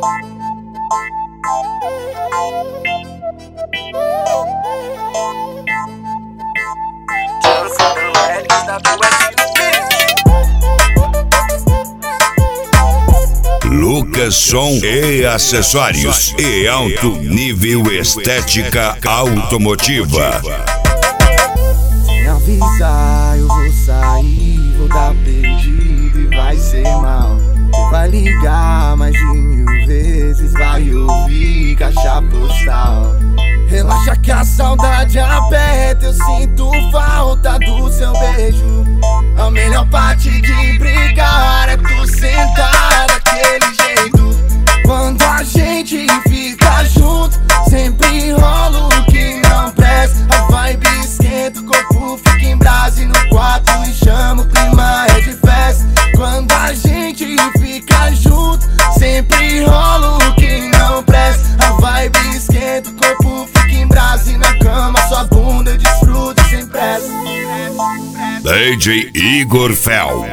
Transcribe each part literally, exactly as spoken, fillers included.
Lucas Som e acessórios e alto nível estética automotiva. Sem avisar eu vou sair, vou dar perdido e vai ser mal. Você vai ligar mais de mil vezes, vai ouvir caixa postal. Relaxa que a saudade aperta, eu sinto falta do seu beijo. A melhor parte de brigar é tu sentar daquele jeito. Quando a gente fica junto, sempre rola o que não presta. A vibe esquenta, o corpo fica em brasa e no quarto me chama, o clima é de festa. Quando a gente fica junto, sempre rola o que não presta. A vibe esquenta, o corpo fica em brasa e na cama sua bunda eu desfruto sem pressa. D J Igor Fel.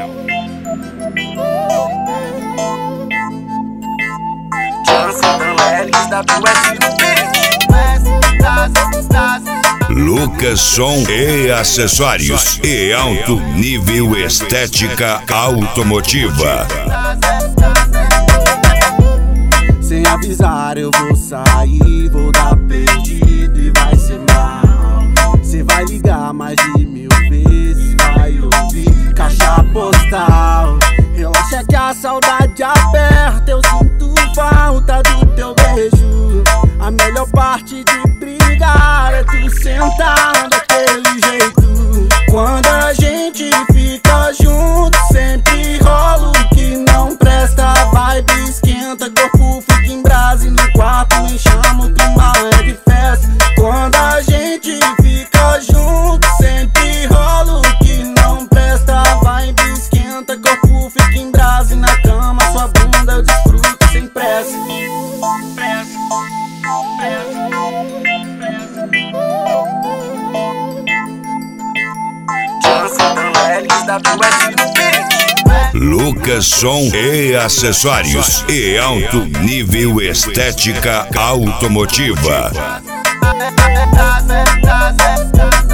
Lucas Som e acessórios e alto nível estética automotiva. Sem avisar eu vou sair, vou dar perdido e vai ser mal. Cê vai ligar mais de mil vezes, vai ouvir caixa postal. Relaxa que a saudade aperta, eu sinto falta do teu beijo. A melhor parte de brigar é tu sentar daquele jeito. Quando a gente fica junto, sempre rola o que não presta. A vibe esquenta, corpo fica em brasa e no quarto me chama, o clima é de festa. Quando a gente fica junto, sempre rola o que não presta. A vibe esquenta, corpo fica em brasa e na cama sua bunda eu desfruto sem pressa. Lucas Som e acessórios e alto nível estética automotiva.